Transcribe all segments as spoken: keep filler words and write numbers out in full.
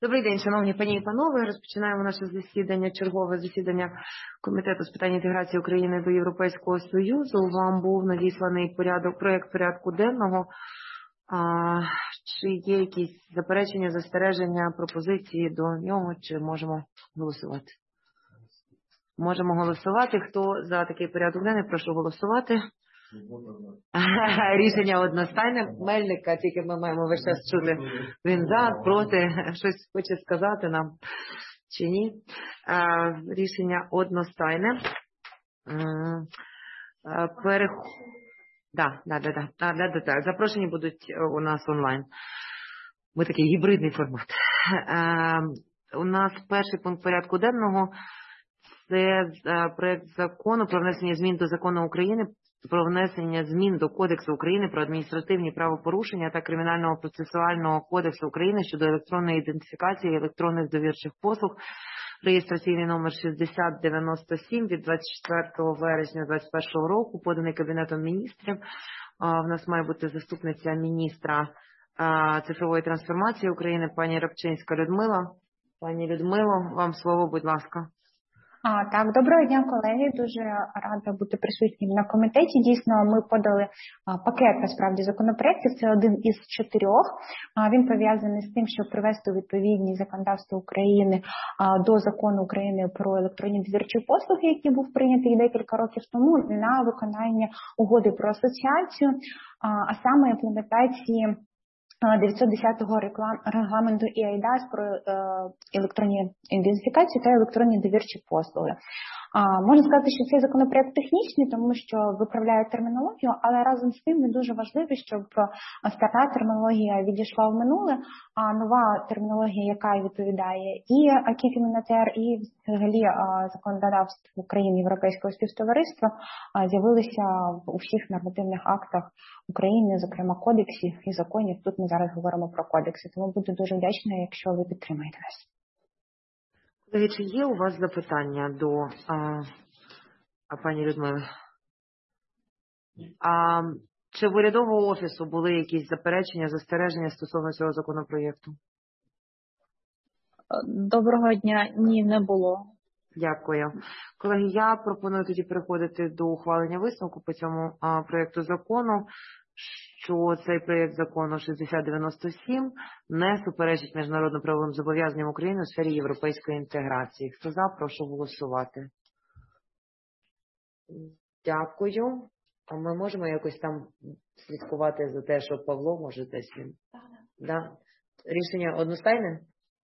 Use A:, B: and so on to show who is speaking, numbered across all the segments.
A: Добрий день, шановні пані і панове. Розпочинаємо наше засідання, чергове засідання Комітету з питань інтеграції України до Європейського Союзу. Вам був надісланий порядок, проєкт порядку денного. А, чи є якісь заперечення, застереження, пропозиції до нього, чи можемо голосувати? Можемо голосувати. Хто за такий порядок денний, прошу голосувати. Рішення одностайне. Мельника, тільки ми маємо весь час чути. Він за, проти, щось хоче сказати нам чи ні. Рішення одностайне. Перех... Да, да, да, да, да, да, да. Запрошені будуть у нас онлайн. Ми такий гібридний формат. У нас перший пункт порядку денного – це проект закону про внесення змін до Закону України про внесення змін до Кодексу України про адміністративні правопорушення та Кримінального процесуального кодексу України щодо електронної ідентифікації і електронних довірчих послуг, реєстраційний номер шістдесят дев'яносто сім від двадцять четвертого вересня двадцять першого року, поданий Кабінетом міністрів. В нас має бути заступниця міністра цифрової трансформації України, пані Рабчинська Людмила. Пані Людмило, вам слово, будь ласка.
B: А, так, доброго дня, колеги. Дуже рада бути присутнім на комітеті. Дійсно, ми подали а, пакет, насправді, законопроєктів. Це один із чотирьох. А, він пов'язаний з тим, щоб привести у відповідність законодавство України а, до Закону України про електронні довірчі послуги, який був прийнятий декілька років тому, на виконання угоди про асоціацію, а, а саме імплементації дев'ятсот десятого регламенту і ай ді ей ес про е, електронні ідентифікації та електронні довірчі послуги. А, можна сказати, що цей законопроект технічний, тому що виправляє термінологію, але разом з тим не дуже важливо, щоб стара термінологія відійшла в минуле, а нова термінологія, яка відповідає і акі комюнітер, і взагалі законодавство України, Європейського співтовариства з'явилися у всіх нормативних актах України, зокрема кодексів і законів. Тут ми зараз говоримо про кодекси, тому буду дуже вдячна, якщо ви підтримаєте нас.
A: Чи є у вас запитання до а, а, пані Людмили? А, чи в урядового офісу були якісь заперечення, застереження стосовно цього законопроєкту?
C: Доброго дня. Ні, не було.
A: Дякую. Колеги, я пропоную тоді переходити до ухвалення висновку по цьому а, проєкту закону, що цей проєкт закону шістдесят дев'яносто сім не суперечить міжнародно-правовим зобов'язанням України у сфері європейської інтеграції. Хто за, прошу голосувати. Дякую. А ми можемо якось там слідкувати за те, що Павло може десь він? Да. Рішення одностайне?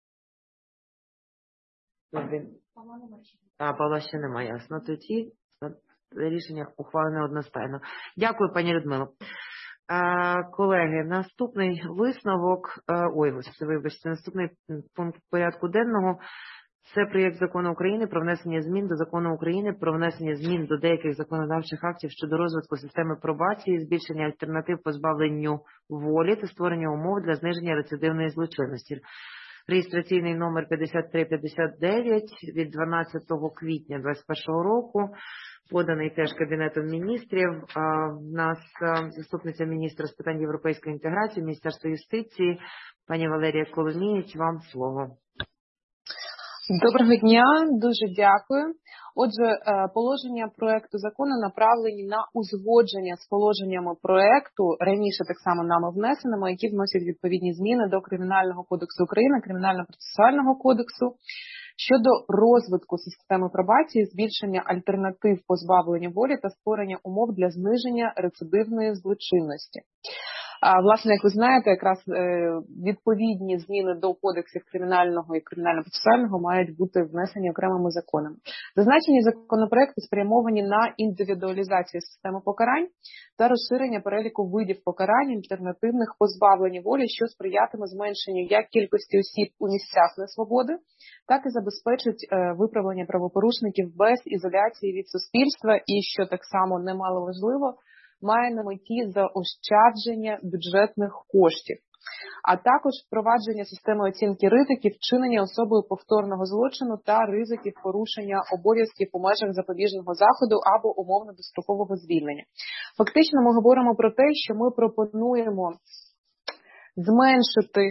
A: А, Павла ще немає, ясно. Тоді рішення ухвалене одностайно. Дякую, пані Людмило. Колеги, наступний висновок, ой, вибачте, наступний пункт порядку денного – це проєкт закону України про внесення змін до Закону України про внесення змін до деяких законодавчих актів щодо розвитку системи пробації, збільшення альтернатив позбавленню волі та створення умов для зниження рецидивної злочинності. Реєстраційний номер п'ятдесят три п'ятдесят дев'ять від дванадцятого квітня двадцять першого року, поданий теж Кабінетом міністрів. У нас заступниця міністра з питань європейської інтеграції, Міністерства юстиції, пані Валерія Коломієць, вам слово.
D: Доброго дня, дуже дякую. Отже, положення проекту закону направлені на узгодження з положеннями проекту, раніше так само нами внесеними, які вносять відповідні зміни до Кримінального кодексу України, Кримінально-процесуального кодексу, щодо розвитку системи пробації, збільшення альтернатив позбавлення волі та створення умов для зниження рецидивної злочинності. А, власне, як ви знаєте, якраз е, відповідні зміни до кодексів кримінального і кримінально-процесуального мають бути внесені окремими законами. Зазначені законопроекти спрямовані на індивідуалізацію системи покарань та розширення переліку видів покарань альтернативних позбавлень волі, що сприятиме зменшенню як кількості осіб у місцях несвободи, так і забезпечить е, виправлення правопорушників без ізоляції від суспільства і, що так само немало важливо, має на меті заощадження бюджетних коштів, а також впровадження системи оцінки ризиків вчинення особою повторного злочину та ризиків порушення обов'язків у межах запобіжного заходу або умовно-дострокового звільнення. Фактично ми говоримо про те, що ми пропонуємо зменшити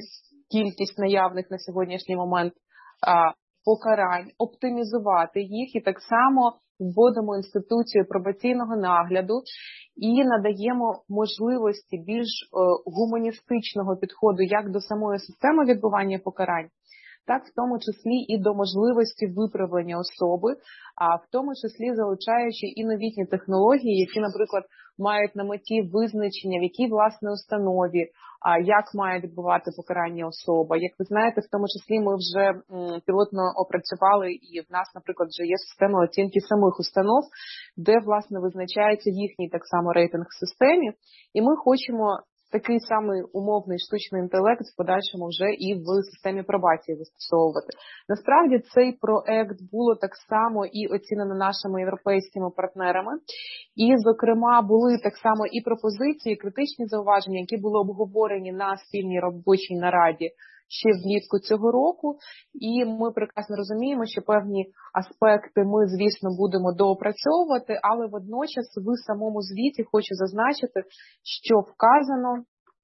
D: кількість наявних на сьогоднішній момент покарань, оптимізувати їх і так само вводимо інституцію пробаційного нагляду і надаємо можливості більш гуманістичного підходу як до самої системи відбування покарань, так в тому числі і до можливості виправлення особи, а в тому числі залучаючи і новітні технології, які, наприклад, мають на меті визначення, в якій власне установі, а як має відбувати покарання особа. Як ви знаєте, в тому числі ми вже м, пілотно опрацювали, і в нас, наприклад, вже є система оцінки самих установ, де, власне, визначається їхній так само рейтинг в системі, і ми хочемо такий самий умовний штучний інтелект в подальшому вже і в системі пробації застосовувати. Насправді цей проект було так само і оцінено нашими європейськими партнерами. І, зокрема, були так само і пропозиції, і критичні зауваження, які були обговорені на спільній робочій нараді ще влітку цього року. І ми прекрасно розуміємо, що певні аспекти ми, звісно, будемо доопрацьовувати, але водночас в самому звіті хочу зазначити, що вказано,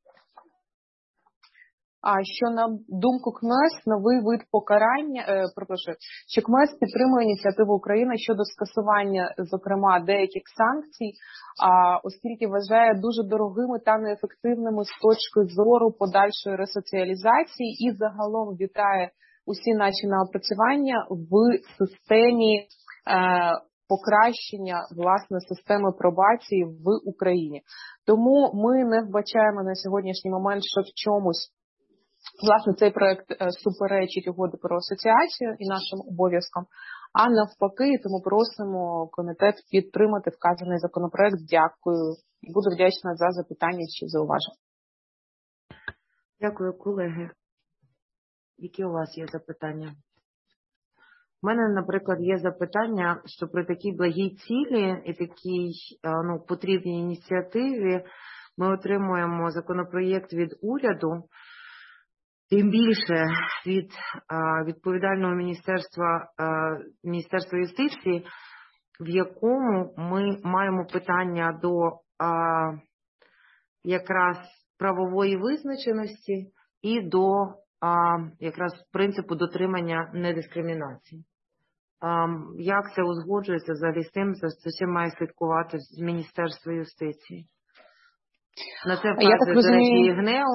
D: а що, на думку КМЕС, новий вид покарання, е, пропрошую, що КМЕС підтримує ініціативу України щодо скасування, зокрема, деяких санкцій, а, оскільки вважає дуже дорогими та неефективними з точки зору подальшої ресоціалізації і загалом вітає усі наші напрацювання в системі е, покращення, власне, системи пробації в Україні. Тому ми не вбачаємо на сьогоднішній момент, що в чомусь власне, цей проект суперечить угоди про асоціацію і нашим обов'язкам, а навпаки, тому просимо комітет підтримати вказаний законопроект. Дякую. І буду вдячна за запитання чи зауваження.
A: Дякую, колеги. Які у вас є запитання? У мене, наприклад, є запитання, що при такій благій цілі і такій ну, потрібній ініціативі ми отримуємо законопроєкт від уряду, тим більше від а, відповідального міністерства, а, Міністерства юстиції, в якому ми маємо питання до а, якраз правової визначеності і до а, якраз принципу дотримання недискримінації. А, як це узгоджується взагалі з тим, за цим має слідкувати з Міністерства юстиції? На це вказує, до речі, і ГНЕУ.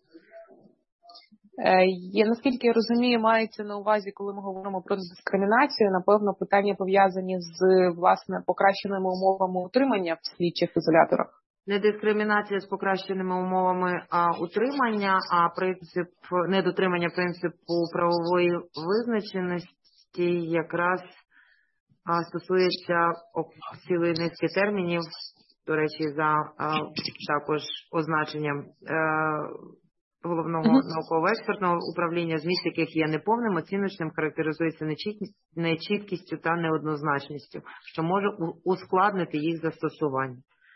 D: Я, наскільки я розумію, мається на увазі, коли ми говоримо про дискримінацію, напевно, питання пов'язані з, власне, покращеними умовами утримання в слідчих ізоляторах.
A: Не дискримінація з покращеними умовами а утримання, а принцип недотримання принципу правової визначеності якраз а, стосується цілої низки термінів, до речі, за а, також означенням а, Головного uh-huh. науково-експертного управління, зміст яких є неповним, оціночним, характеризується нечіткістю та неоднозначністю, що може ускладнити їх застосування.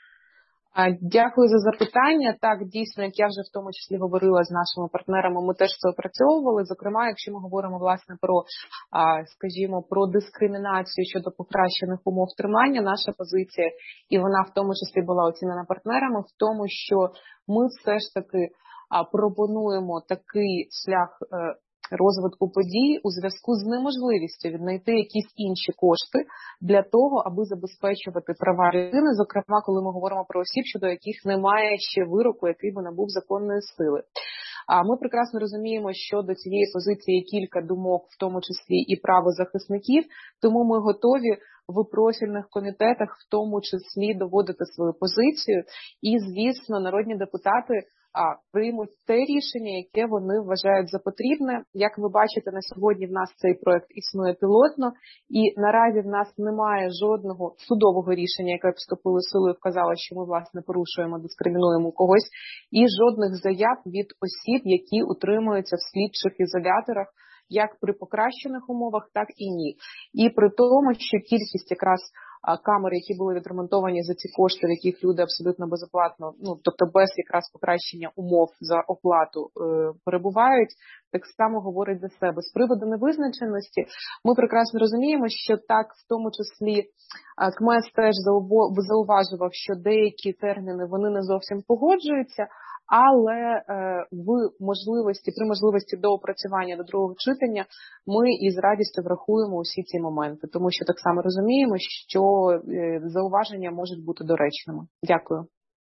D: Дякую за запитання. Так, дійсно, як я вже в тому числі говорила з нашими партнерами, ми теж це опрацьовували. Зокрема, якщо ми говоримо, власне, про, скажімо, про дискримінацію щодо покращених умов тримання, наша позиція, і вона в тому числі була оцінена партнерами, в тому, що ми все ж таки пропонуємо такий шлях розвитку подій у зв'язку з неможливістю віднайти якісь інші кошти для того, аби забезпечувати права людини, зокрема, коли ми говоримо про осіб, щодо яких немає ще вироку, який би набув законної сили. А ми прекрасно розуміємо, що до цієї позиції є кілька думок, в тому числі і правозахисників, тому ми готові в профільних комітетах в тому числі доводити свою позицію. І, звісно, народні депутати а, приймуть те рішення, яке вони вважають за потрібне. Як ви бачите, на сьогодні в нас цей проект існує пілотно, і наразі в нас немає жодного судового рішення, яке б вступило в силу і вказало, що ми, власне, порушуємо, дискримінуємо когось, і жодних заяв від осіб, які утримуються в слідчих ізоляторах, як при покращених умовах, так і ні. І при тому, що кількість якраз камер, які були відремонтовані за ці кошти, в яких люди абсолютно безоплатно, ну, тобто без якраз покращення умов за оплату е, перебувають, так само говорить за себе. З приводу невизначеності ми прекрасно розуміємо, що так, в тому числі КМЕС теж зауважував, що деякі терміни вони не зовсім погоджуються, але е, в можливості, при можливості доопрацювання до другого читання ми із радістю врахуємо усі ці моменти, тому що так само розуміємо, що е, зауваження можуть бути доречними. Дякую.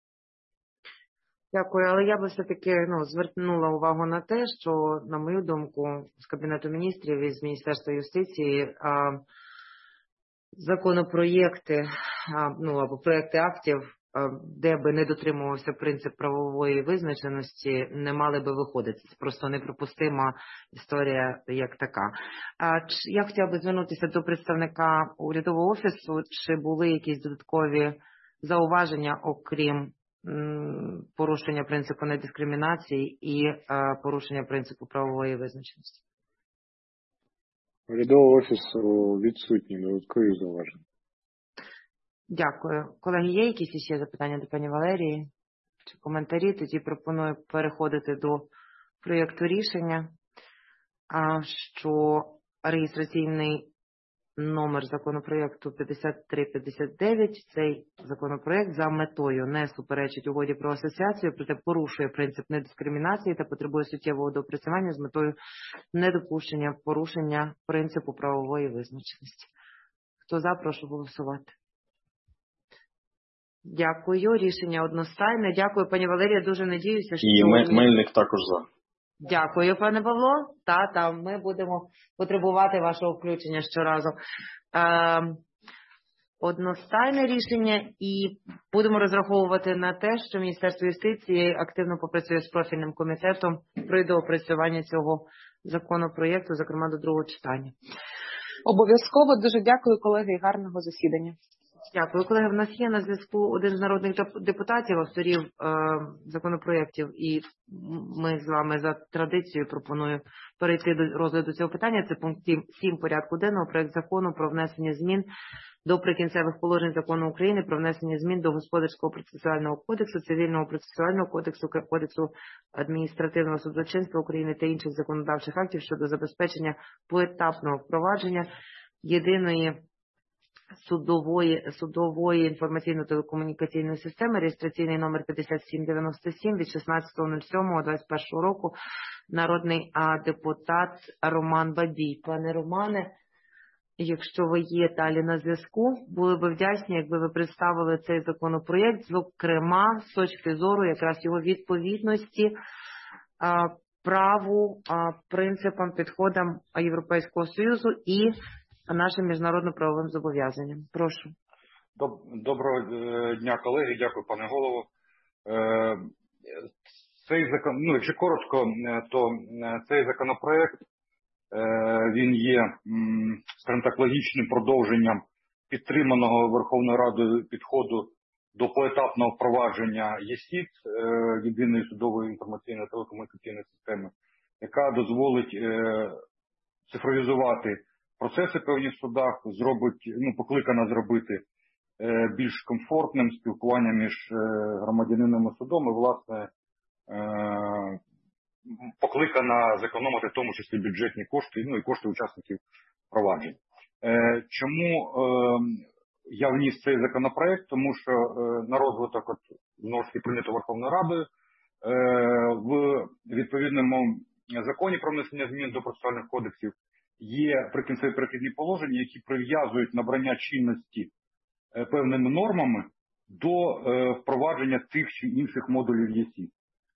A: Дякую, але я би все-таки ну, звернула увагу на те, що, на мою думку, з Кабінету міністрів і з Міністерства юстиції а, законопроєкти а, ну, або проєкти актів, а, де би не дотримувався принцип правової визначеності, не мали би виходити. Це просто неприпустима історія як така. А, ч- я хотіла би звернутися до представника урядового офісу, чи були якісь додаткові зауваження, окрім порушення принципу недискримінації і е, порушення принципу правової визначеності.
E: Урядового офісу відсутні додаткові зауваження.
A: Дякую. Колеги, є якісь ще запитання до пані Валерії чи коментарі? Тоді пропоную переходити до проєкту рішення, а, що реєстраційний номер законопроєкту п'ятдесят три п'ятдесят дев'ять. Цей законопроєкт за метою не суперечить угоді про асоціацію, проте порушує принцип недискримінації та потребує суттєвого доопрацювання з метою недопущення порушення принципу правової визначеності. Хто за, прошу голосувати. Дякую. Рішення одностайне. Дякую, пані Валерія. Дуже надіюся, що...
F: І Мельник також за.
A: Дякую, пане Павло. Та, та, ми будемо потребувати вашого включення щоразу. Е, одностайне рішення, і будемо розраховувати на те, що Міністерство юстиції активно попрацює з профільним комітетом при доопрацюванні цього законопроєкту, зокрема до другого читання.
D: Обов'язково. Дуже дякую, колеги, і гарного засідання.
A: Дякую, колеги. В нас є на зв'язку один з народних депутатів, авторів е, законопроєктів, і ми з вами за традицією пропоную перейти до розгляду цього питання. Це пункт сім порядку денного, проект закону про внесення змін до Прикінцевих положень Закону України про внесення змін до Господарського процесуального кодексу, Цивільного процесуального кодексу, Кодексу адміністративного судочинства України та інших законодавчих актів щодо забезпечення поетапного впровадження єдиної судової, судової інформаційно-телекомунікаційної системи, реєстраційний номер п'ятдесят сім дев'яносто сім від шістнадцятого сьомого двадцять першого року, народний а, депутат Роман Бабій. Пане Романе, якщо ви є далі на зв'язку, були б вдячні, якби ви представили цей законопроєкт, зокрема, з точки зору якраз його відповідності а, праву, а, принципам, підходам Європейського Союзу і нашим міжнародно-правовим зобов'язанням. Прошу.
G: Доброго дня, колеги. Дякую, пане голово. Цей закон, ну, якщо коротко, то цей законопроект, він є, скажімо так, логічним продовженням підтриманого Верховною Радою підходу до поетапного впровадження ЄСІТ, єдиної судової інформаційної телекомунікаційної системи, яка дозволить цифровізувати процеси певні в судах, зробить, ну, покликана зробити е, більш комфортним спілкування між е, громадянином і судом і, власне, е, покликана зекономити в тому числі бюджетні кошти, ну і кошти учасників проваджень. Е, чому е, я вніс цей законопроект? Тому що е, на розвиток от, знову ж таки прийнято Верховною Радою е, в відповідному законі про внесення змін до процесуальних кодексів є прикінцеві перехідні положення, які прив'язують набрання чинності е, певними нормами до е, впровадження тих чи інших модулів ЄСІ. Е,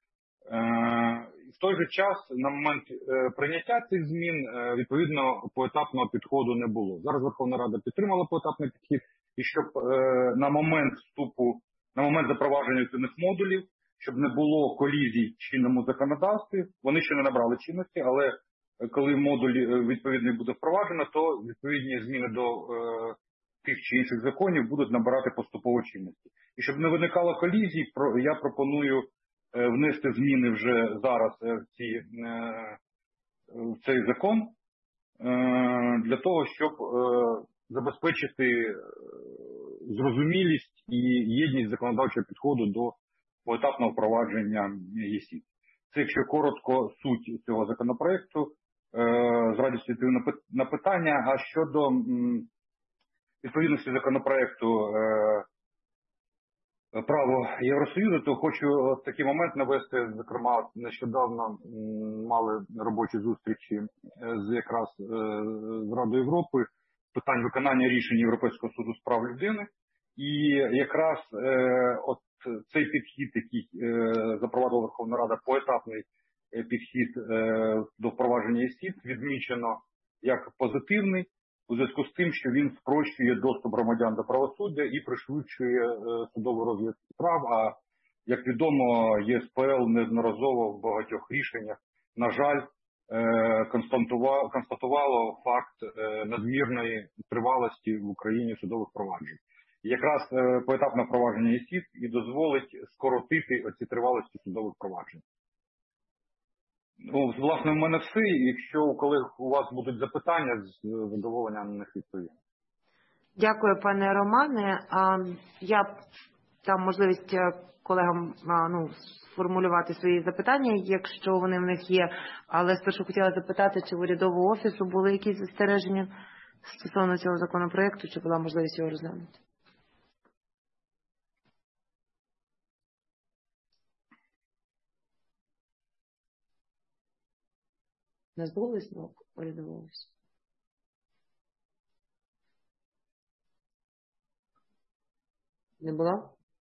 G: в той же час, на момент е, прийняття цих змін, е, відповідно, поетапного підходу не було. Зараз Верховна Рада підтримала поетапний підхід, і щоб е, на момент вступу, на момент запровадження цих модулів, щоб не було колізій в чинному законодавстві, вони ще не набрали чинності, але коли модуль відповідний буде впроваджено, то відповідні зміни до е, тих чи інших законів будуть набирати поступово чинності. І щоб не виникало колізій, про, я пропоную е, внести зміни вже зараз е, в, ці, е, в цей закон, е, для того, щоб е, забезпечити зрозумілість і єдність законодавчого підходу до поетапного впровадження ЄСІ. Це, якщо коротко, суть цього законопроекту. З радістю відповім на питання. А щодо відповідності законопроекту право Євросоюзу, то хочу такий момент навести. Зокрема, нещодавно мали робочі зустрічі з якраз з Радою Європи питань виконання рішень Європейського суду з прав людини. І якраз от цей підхід, який запровадила Верховна Рада, поетапний підхід до впровадження ЄСІТ, відмічено як позитивний, у зв'язку з тим, що він спрощує доступ громадян до правосуддя і пришвидшує судовий розгляд справ. А, як відомо, ЄСПЛ неодноразово в багатьох рішеннях, на жаль, констатувало факт надмірної тривалості в Україні судових проваджень. І якраз поетапне впровадження ЄСІТ і дозволить скоротити оці тривалості судових проваджень. Ну, власне, в мене все. Якщо у колег у вас будуть запитання, з задоволенням на них відповім.
A: Дякую, пане Романе. Я дам можливість колегам ну, сформулювати свої запитання, якщо вони в них є. Але спершу хотіла запитати, чи в урядового офісу були якісь застереження стосовно цього законопроекту, чи була можливість його розглянути? У нас був висновок урядового офісу? Не було?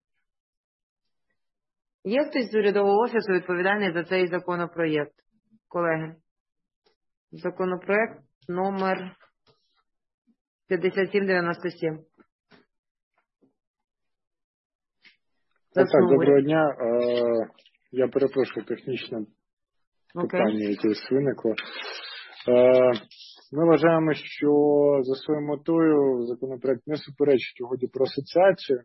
A: Є хтось з урядового офісу відповідальний за цей законопроєкт? Колеги. Законопроєкт номер п'ятдесят сім дев'яносто сім.
E: Так, так, доброго дня. Я перепрошую технічне питання, яке виникло. Ми вважаємо, що за своєю метою законопроект не суперечить угоді про асоціацію.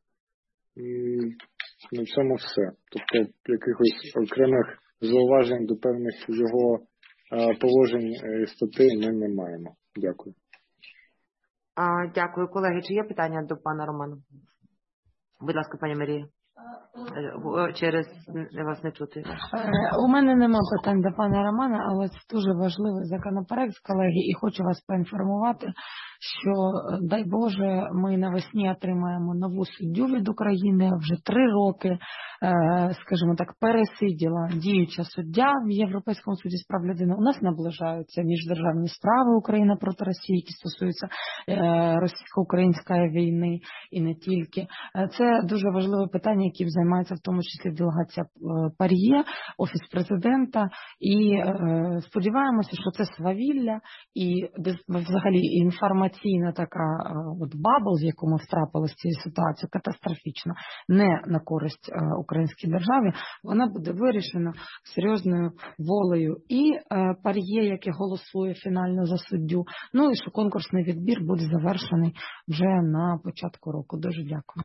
E: На цьому все. Тобто якихось окремих зауважень до певних його положень і статей ми не маємо. Дякую.
A: А, дякую, колеги. Чи є питання до пана Романа? Будь ласка, пані Марія. Через вас не чути.
C: У мене нема питань до пана Романа, але це дуже важливий законопроект, колеги, і хочу вас поінформувати, що, дай Боже, ми навесні отримаємо нову суддю від України. Вже три роки, скажімо так, пересиділа діюча суддя в Європейському суді з прав людини. У нас наближаються міждержавні справи Україна проти Росії, які стосуються російсько-української війни і не тільки. Це дуже важливе питання, яким займається в тому числі делегація ПАРЄ, Офіс президента. І сподіваємося, що це свавілля і взагалі інформаційна така от бабл, з яку ми втрапилися в цю ситуацію, катастрофічна, не на користь українській державі, вона буде вирішена серйозною волею і ПАРЄ, яке голосує фінально за суддю, ну і що конкурсний відбір буде завершений вже на початку року. Дуже дякую.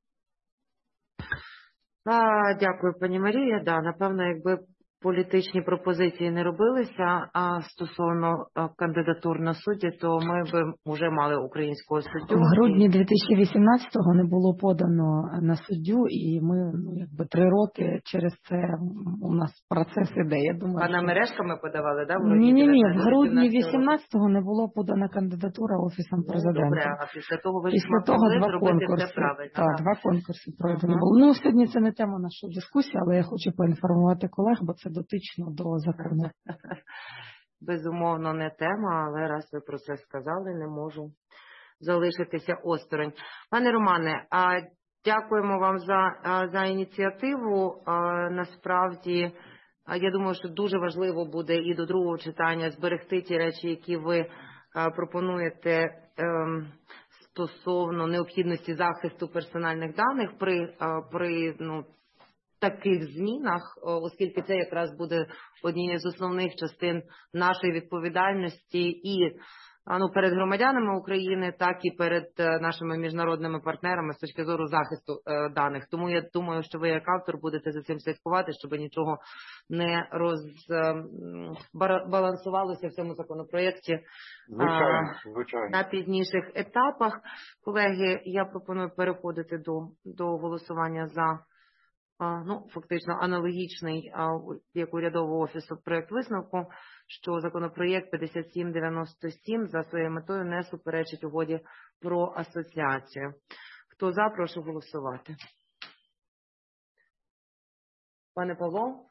A: А, дякую, пані Марія. Да, напевно, якби політичні пропозиції не робилися а стосовно а, кандидатур на судді, то ми б вже мали українського суддю.
C: В грудні дві тисячі вісімнадцятого не було подано на суддю, і ми ну, якби три роки через це у нас процес іде. Я думаю,
A: а на
C: що...
A: мережка ми подавали, да?
C: Ні, ні, ні. В грудні вісімнадцятого не було подана кандидатура Офісом президента.
A: Ну, добре, а після того ви
C: після того два конкурси.
A: правильно.
C: Так, два конкурси пройдені були. Ну, сьогодні це не тема нашої дискусії, але я хочу поінформувати колег, бо це дотично до закону.
A: Безумовно, не тема, але раз ви про це сказали, не можу залишитися осторонь. Пане Романе, а дякуємо вам за, за ініціативу. Насправді, я думаю, що дуже важливо буде і до другого читання зберегти ті речі, які ви пропонуєте стосовно необхідності захисту персональних даних при, при ну, таких змінах, оскільки це якраз буде однією з основних частин нашої відповідальності і ну, перед громадянами України, так і перед нашими міжнародними партнерами з точки зору захисту е, даних. Тому я думаю, що ви як автор будете за цим слідкувати, щоб нічого не розбалансувалося в цьому законопроєкті
G: Звичайно, звичайно.
A: на пізніших етапах. Колеги, я пропоную переходити до, до голосування за ну, фактично аналогічний, як урядового офісу, проєкт висновку, що законопроєкт п'ятдесят сім дев'яносто сім за своєю метою не суперечить угоді про асоціацію. Хто за, прошу голосувати. Пане Павло?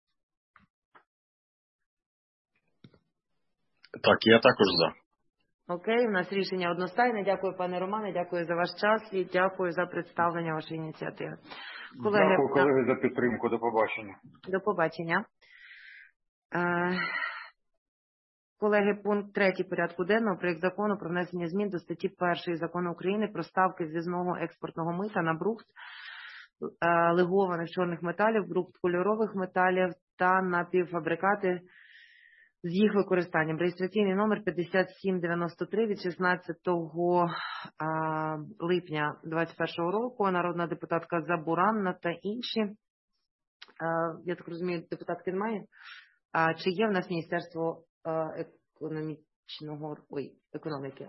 F: Так, я також за.
A: Окей, у нас рішення одностайне. Дякую, пане Романе, дякую за ваш час і дякую за представлення вашої ініціативи.
G: Колеги, дякую, колеги, за підтримку. До побачення.
A: До побачення. Е, колеги, пункт третій порядку денного. Проєкт закону про внесення змін до статті першої Закону України про ставки зв'язного експортного мита на брухт е, легованих чорних металів, брухт кольорових металів та напівфабрикати з їх використанням. Реєстраційний номер п'ятдесят сім дев'яносто три від шістнадцятого липня двадцять першого року. Народна депутатка Забуранна та інші. Я так розумію, депутатки немає. Чи є в нас Міністерство економічного ой, економіки?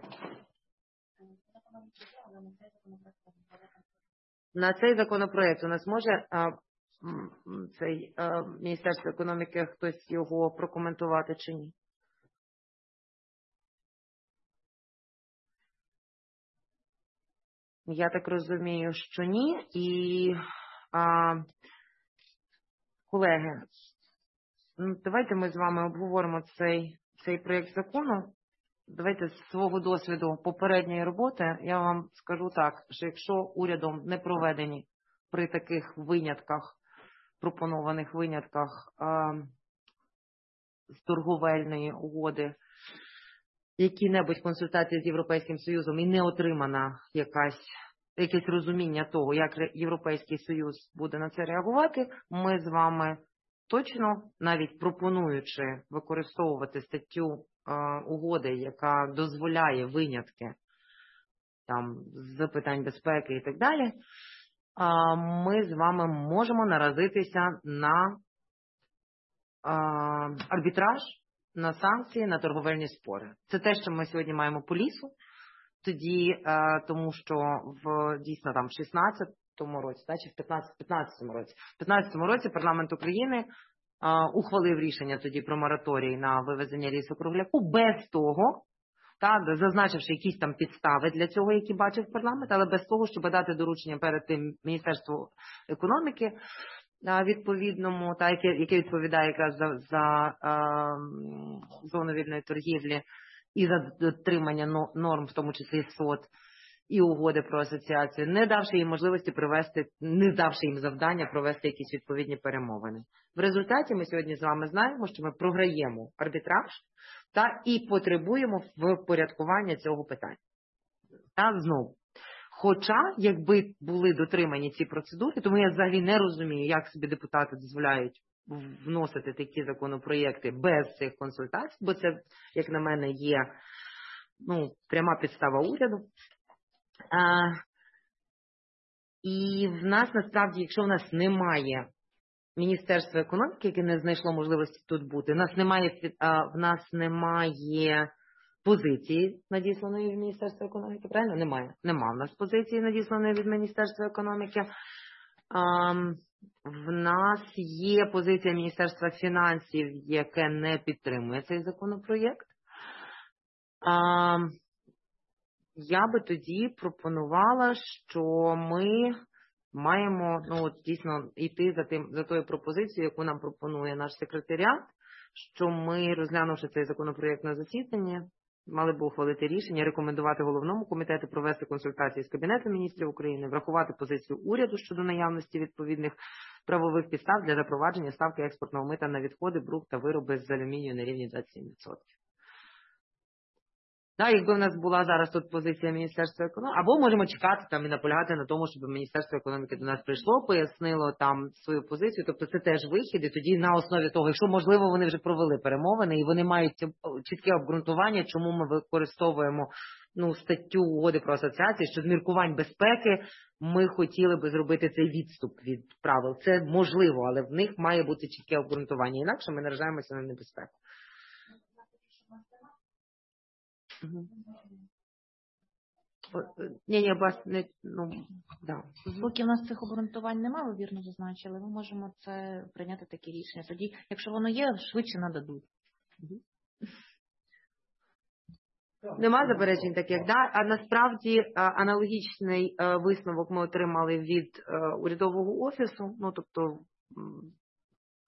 A: На цей законопроект у нас може цей е, Міністерство економіки хтось його прокоментувати чи ні? Я так розумію, що ні. І, а, колеги, ну, давайте ми з вами обговоримо цей, цей проєкт закону. Давайте з свого досвіду попередньої роботи я вам скажу так, що якщо урядом не проведені при таких винятках, пропонованих винятках а, з торговельної угоди, які-небудь консультації з Європейським Союзом і не отримана якась, якесь розуміння того, як Європейський Союз буде на це реагувати, ми з вами точно, навіть пропонуючи використовувати статтю а, угоди, яка дозволяє винятки там, з питань безпеки і так далі, ми з вами можемо наразитися на арбітраж, на санкції, на торговельні спори. Це те, що ми сьогодні маємо по лісу, тоді, тому що в дійсно там в шістнадцятому році, та, чи в п'ятнадцятому році, в п'ятнадцятому році парламент України ухвалив рішення тоді про мораторій на вивезення лісу-кругляку без того, та, зазначивши якісь там підстави для цього, які бачив парламент, але без того, щоб дати доручення перед тим Міністерству економіки відповідному, та, яке, яке відповідає якраз за, за а, зону вільної торгівлі і за дотримання норм, в тому числі СОТ і угоди про асоціацію, не давши їм можливості провести, не давши їм завдання провести якісь відповідні перемовини. В результаті ми сьогодні з вами знаємо, що ми програємо арбітраж та і потребуємо впорядкування цього питання. Та знову. Хоча, якби були дотримані ці процедури, тому я взагалі не розумію, як собі депутати дозволяють вносити такі законопроєкти без цих консультацій, бо це, як на мене, є ну, пряма підстава уряду. А, і в нас, насправді, якщо в нас немає Міністерства економіки, яке не знайшло можливості тут бути, в нас немає, а, в нас немає позиції, надісланої від Міністерства економіки, правильно? Немає. Нема в нас позиції, надісланої від Міністерства економіки. А, в нас є позиція Міністерства фінансів, яке не підтримує цей законопроєкт. А, я би тоді пропонувала, що ми маємо ну, от, дійсно йти за, тим, за тою пропозицією, яку нам пропонує наш секретаріат, що ми, розглянувши цей законопроєкт на засіданні, мали б ухвалити рішення, рекомендувати головному комітету провести консультації з Кабінетом міністрів України, врахувати позицію уряду щодо наявності відповідних правових підстав для запровадження ставки експортного мита на відходи, брухт та вироби з алюмінію на рівні двадцять сім відсотків. Да, якби в нас була зараз тут позиція Міністерства економіки, або можемо чекати там і наполягати на тому, щоб Міністерство економіки до нас прийшло, пояснило там свою позицію, тобто це теж вихід, і тоді на основі того, якщо можливо вони вже провели перемовини і вони мають чітке обґрунтування, чому ми використовуємо ну, статтю угоди про асоціацію, що з міркувань безпеки ми хотіли би зробити цей відступ від правил. Це можливо, але в них має бути чітке обґрунтування, інакше ми наражаємося на небезпеку. Угу. Ні, ні, вас не, ну, да.
H: Поки в нас цих обґрунтувань немає, ви вірно зазначили, ми можемо це прийняти такі рішення. Тоді, якщо воно є, швидше нададуть.
A: Угу. Нема заперечень таких, да? А насправді аналогічний висновок ми отримали від урядового офісу, ну, тобто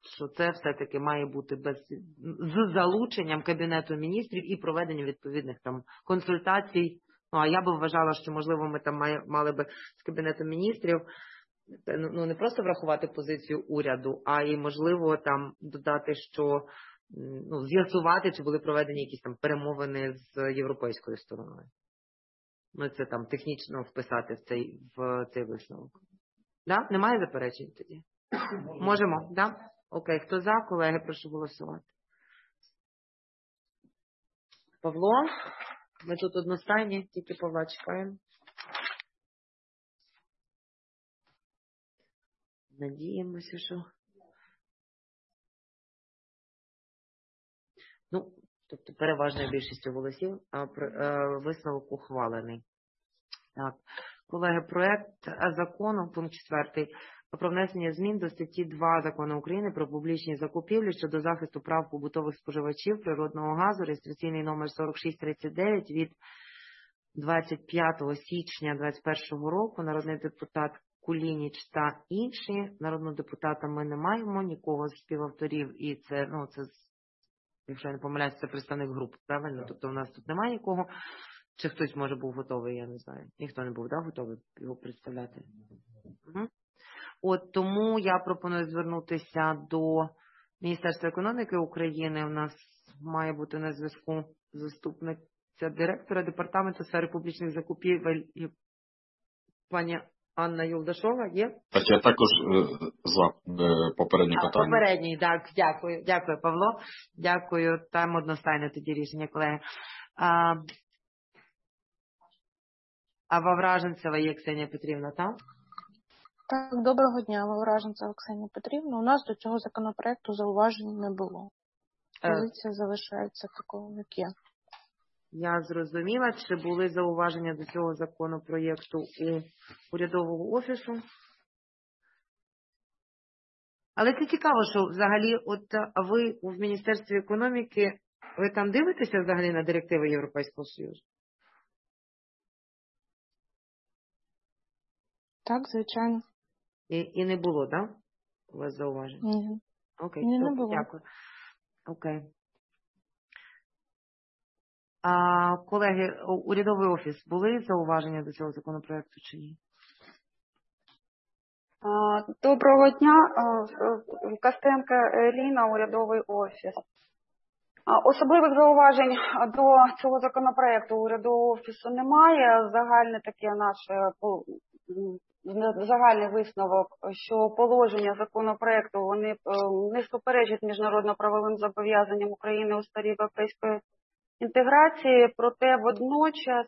A: що це все-таки має бути без, з залученням Кабінету міністрів і проведенням відповідних там консультацій. Ну, а я би вважала, що, можливо, ми там має, мали би з Кабінетом міністрів ну, не просто врахувати позицію уряду, а й, можливо, там додати, що ну, з'ясувати, чи були проведені якісь там перемовини з європейською стороною. Ну, це там технічно вписати в цей, в цей висновок. Да? Немає заперечень тоді? Можемо, да? Окей, хто за, колеги, прошу голосувати. Павло, ми тут одностайні, тільки Павла чекаємо. Надіємося, що... Ну, тобто переважною більшістю голосів а, а, висновок ухвалений. Так. Колеги, проект закону, пункт четвертий, про внесення змін до статті два Закону України про публічні закупівлі щодо захисту прав побутових споживачів природного газу, реєстраційний номер сорок шість тридцять дев'ять від двадцять п'ятого січня двадцять першого року, народний депутат Кулініч та інші. Народного депутата ми не маємо, нікого з співавторів, і це, ну, це, якщо я не помиляюсь, це представник груп, правильно? Тобто у нас тут немає нікого. Чи хтось, може, був готовий, я не знаю. Ніхто не був, да, готовий його представляти? Угу. От тому я пропоную звернутися до Міністерства економіки України. У нас має бути на зв'язку заступниця директора департаменту сфери публічних закупівель пані Анна Юлдашова. Є?
F: Так, я також е, за е, попереднє
A: а,
F: питання.
A: Попередній, так, дякую. Дякую, Павло. Дякую. Там одностайне тоді рішення, колеги. А, а Вавраженцева є Ксенія Петрівна, так?
I: Так, доброго дня, Вавраженцева Ксенія Петрівна. У нас до цього законопроекту зауважень не було. Позиція залишається такою, як є.
A: Я зрозуміла, чи були зауваження до цього законопроєкту у урядового офісу. Але це цікаво, що взагалі, от ви в Міністерстві економіки, ви там дивитеся взагалі на директиви Європейського Союзу?
I: Так, звичайно.
A: І, і не було, так? Да? У вас зауважень?
I: Ні.
A: Окей,
I: Ні,
A: добре,
I: не було.
A: Дякую. Окей. А, колеги, урядовий офіс, були зауваження до цього законопроекту чи ні?
J: Доброго дня, Костенко Еліна, урядовий офіс. Особливих зауважень до цього законопроекту урядового офісу немає. Загальне таке наше загальний висновок, що положення законопроекту вони не суперечать міжнародно-правовим зобов'язанням України у сфері європейської інтеграції, проте водночас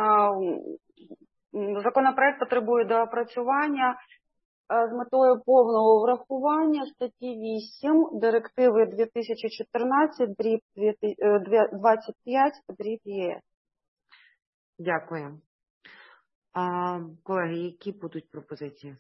J: законопроект потребує доопрацювання з метою повного врахування статті вісім Директиви дві тисячі чотирнадцять двадцять п'ять ЄС.
A: Дякую. А, колеги, які будуть пропозиції?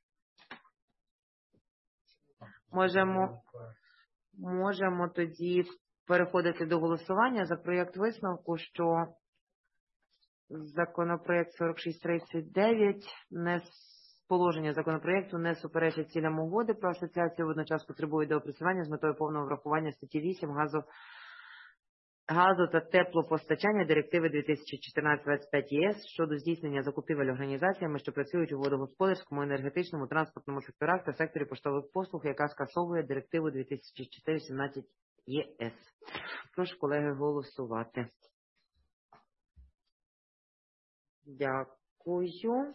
A: Можемо, можемо тоді переходити до голосування за проєкт висновку, що законопроєкт сорок шість тридцять дев'ять не положення законопроєкту не суперечить цілям угоди про асоціацію, водночас потребує доопрацювання з метою повного врахування статті вісім газу, газу та теплопостачання Директиви дві тисячі чотирнадцять двадцять п'ять ЄС щодо здійснення закупівель організаціями, що працюють у водогосподарському, енергетичному, транспортному секторах та секторі поштових послуг, яка скасовує Директиву дві тисячі чотири сімнадцять ЄС. Прошу, колеги, голосувати. Дякую.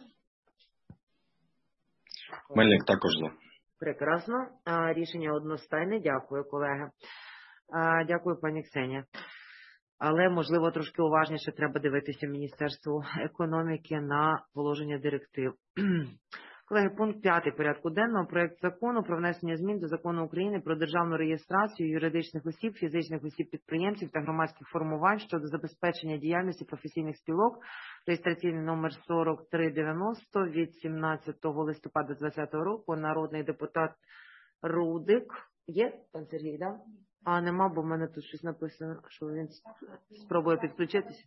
F: Мельник також за.
A: Прекрасно. Рішення одностайне. Дякую, колеги. Дякую, пані Ксенія. Але, можливо, трошки уважніше треба дивитися Міністерству економіки на положення директив. Колеги, пункт п'ятий порядку денного. Проект закону про внесення змін до Закону України про державну реєстрацію юридичних осіб, фізичних осіб-підприємців та громадських формувань щодо забезпечення діяльності професійних спілок. Реєстраційний номер сорок три дев'яносто від сімнадцятого листопада двадцятого року. Народний депутат Рудик. Є, пан Сергій, так? Да? А, нема, бо в мене тут щось написано, що він спробує підключитися.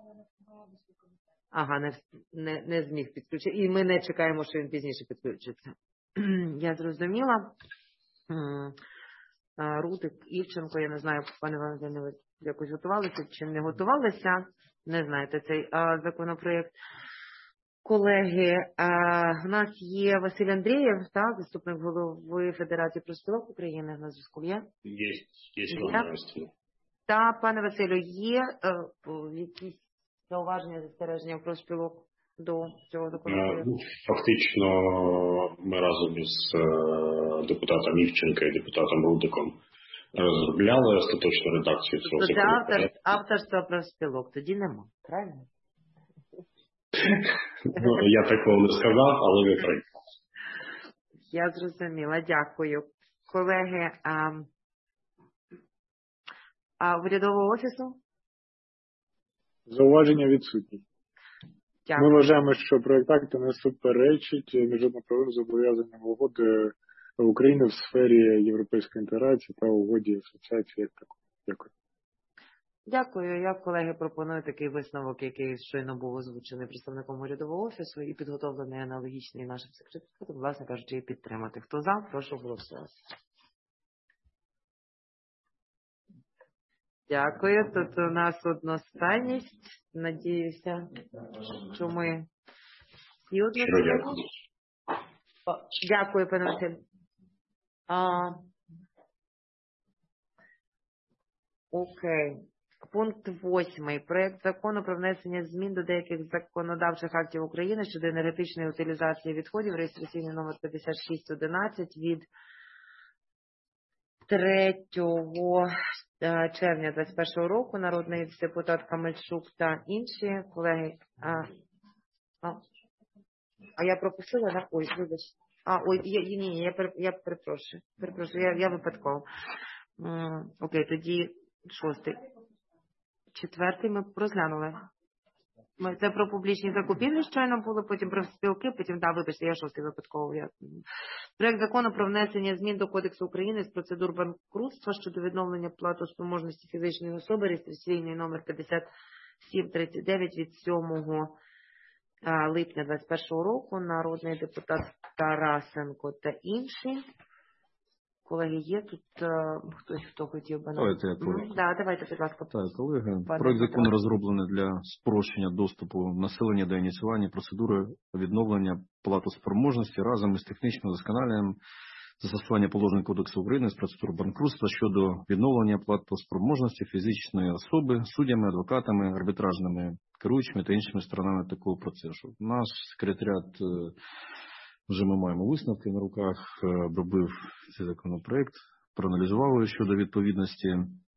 A: Ага, не, не, не зміг підключити. І ми не чекаємо, що він пізніше підключиться. Я зрозуміла. Рудик, Івченко, я не знаю, пане Валентине, ви якось готувалися чи не готувалися, не знаєте цей а, законопроєкт. Колеги, а, у нас є Василь Андрієв, так, заступник голови Федерації профспілок України, на зв'язку є?
K: Є, є,
A: є. Та, пане Василю, є а, якісь зауваження, застереження профспілок до цього законопроєкту?
K: Фактично, ми разом із депутатом Івченка і депутатом Рудиком розробляли остаточну редакцію цього
A: Це
K: законопроекту.
A: авторство профспілок, тоді нема, правильно?
K: Ну, я такого не сказав, але ви праві.
A: Я зрозуміла, дякую. Колеги, а, а урядового офісу?
E: Зауваження відсутні.
A: Дякую.
E: Ми вважаємо, що проект акту не суперечить міжнародно-правовим зобов'язанням угоди України в сфері європейської інтеграції та угоді асоціації як такої. Дякую.
A: Дякую. Я, колеги, пропоную такий висновок, який щойно був озвучений представником урядового офісу і підготовлений аналогічний нашим секретаріатом, власне кажучи, і підтримати. Хто за, прошу голосувати. Дякую. Тут у нас одностайність. Надіюся, що ми всі одностайні. Дякую, пане Василь. А... Окей. Пункт восьмий. Проект закону про внесення змін до деяких законодавчих актів України щодо енергетичної утилізації відходів, реєстраційний номер п'ятдесят шість одинадцять від третього червня двадцять першого року. Народний депутат Камельчук та інші колеги. А, а, а я пропустила, да? Ой, вибач. А, ой, я, ні, ні, я, я перепрошую. Перепрошую, я, я випадково. М, окей, тоді шостий. Четвертий ми розглянули. Ми, це про публічні закупівлі щойно було, потім про спілки, потім, да, вибачте, я шостий випадково. Я... Проект закону про внесення змін до Кодексу України з процедур банкрутства щодо відновлення платоспроможності фізичної особи, реєстраційний номер п'ятдесят сім тридцять дев'ять від сьомого липня двадцять першого року. Народний депутат Тарасенко та інші. Колеги, є тут uh, хтось, хто хотів би...
L: Давайте я коротко.
A: Mm, да, давайте, будь ласка.
L: Так, колеги,
A: Пане
L: проект закону
A: Петро.
L: розроблений для спрощення доступу населення до ініціювання процедури відновлення платоспроможності разом із технічним досконаленням застосування положень Кодексу України з процедур банкрутства щодо відновлення платоспроможності фізичної особи суддями, адвокатами, арбітражними керуючими та іншими сторонами такого процесу. Наш секретаріат... Вже ми маємо висновки на руках, обробив цей законопроект, проаналізував його щодо відповідності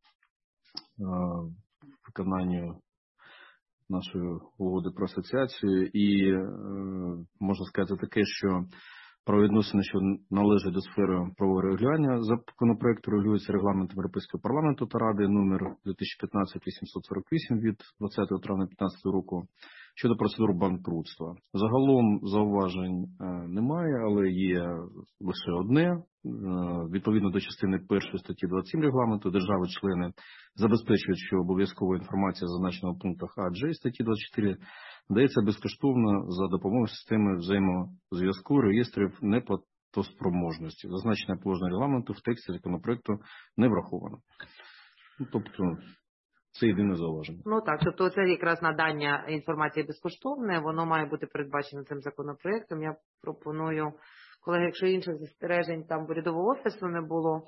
L: виконанню нашої угоди про асоціацію. І можна сказати таке, що правовідносини, що належать до сфери правового регулювання законопроекту, регулюється регламентом Європейського парламенту та Ради номер дві тисячі п'ятнадцять вісімсот сорок вісім від двадцятого травня дві тисячі п'ятнадцятого року щодо процедур банкрутства. Загалом зауважень немає, але є лише одне. Відповідно до частини першої статті двадцять сім регламенту, держави-члени забезпечують, що обов'язкова інформація, зазначена в пунктах А, Дж статті двадцять чотири, надається безкоштовно за допомогою системи взаємозв'язку реєстрів неплатоспроможності. Зазначене положення регламенту в тексті законопроекту не враховано. Ну, тобто, це єдине зауваження.
A: Ну так, тобто це якраз надання інформації безкоштовне, воно має бути передбачено цим законопроектом. Я пропоную, колеги, якщо інших застережень там урядового офісу не було,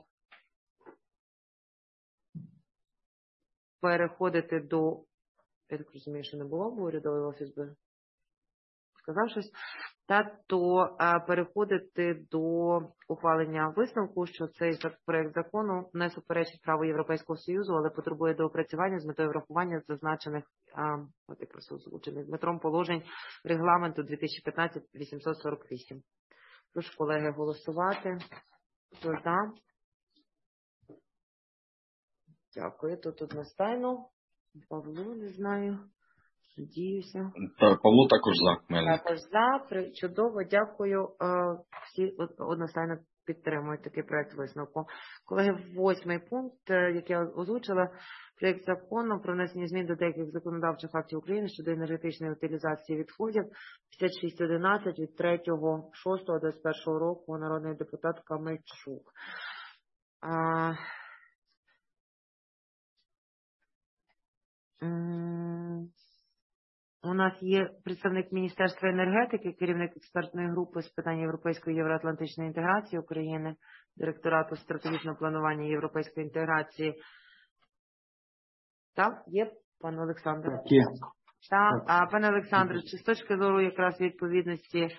A: переходити до, я так розумію, що не було, бо урядовий офіс би сказав щось, та то а, переходити до ухвалення висновку, що цей проект закону не суперечить праву Європейського Союзу, але потребує доопрацювання з метою врахування зазначених, а, от якраз озвучених Дмитром положень регламенту дві тисячі п'ятнадцять вісімсот сорок вісім. Прошу, колеги, голосувати. Хто за? Дякую. Тут одностайно. Павло, не знаю. Надіюся.
F: Так, Павло також за. Мельник.
A: Також за. Чудово, дякую. Всі одностайно підтримують такий проект висновку. Колеги, восьмий пункт, який я озвучила, проект закону про внесення змін до деяких законодавчих актів України щодо енергетичної утилізації відходів, п'ятдесят шість одинадцять від третього шостого двадцять першого року, народний депутат Камельчук. А, м, у нас є представник Міністерства енергетики, керівник експертної групи з питань європейської євроатлантичної інтеграції України, директорату стратегічного планування європейської інтеграції. Так, є, пан Олександр?
M: Так, є.
A: Так, а пане Олександре, чи з точки зору якраз відповідності е,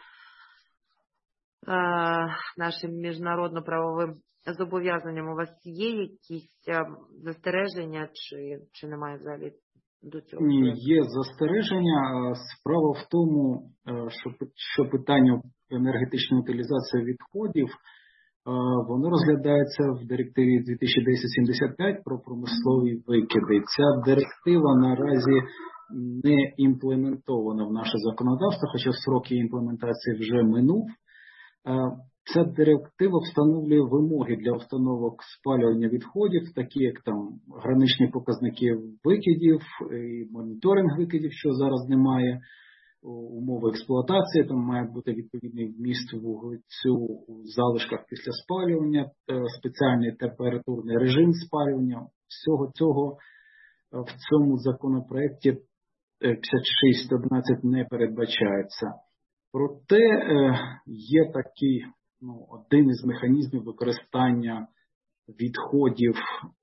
A: нашим міжнародно-правовим зобов'язанням у вас є якісь е, застереження, чи, чи немає взагалі до цього?
M: Ні, є застереження. Справа в тому, що, що питання енергетичної утилізації відходів, воно розглядається в директиві дві тисячі десять сімдесят п'ять про промислові викиди. Ця директива наразі не імплементована в наше законодавство, хоча срок її імплементації вже минув. Ця директива встановлює вимоги для установок спалювання відходів, такі як там граничні показники викидів, і моніторинг викидів, що зараз немає, умови експлуатації, там має бути відповідний вміст вуглецю у залишках після спалювання, спеціальний температурний режим спалювання. Всього цього в цьому законопроекті п'ятдесят шість одинадцять не передбачається. Проте є такий, ну, один із механізмів використання відходів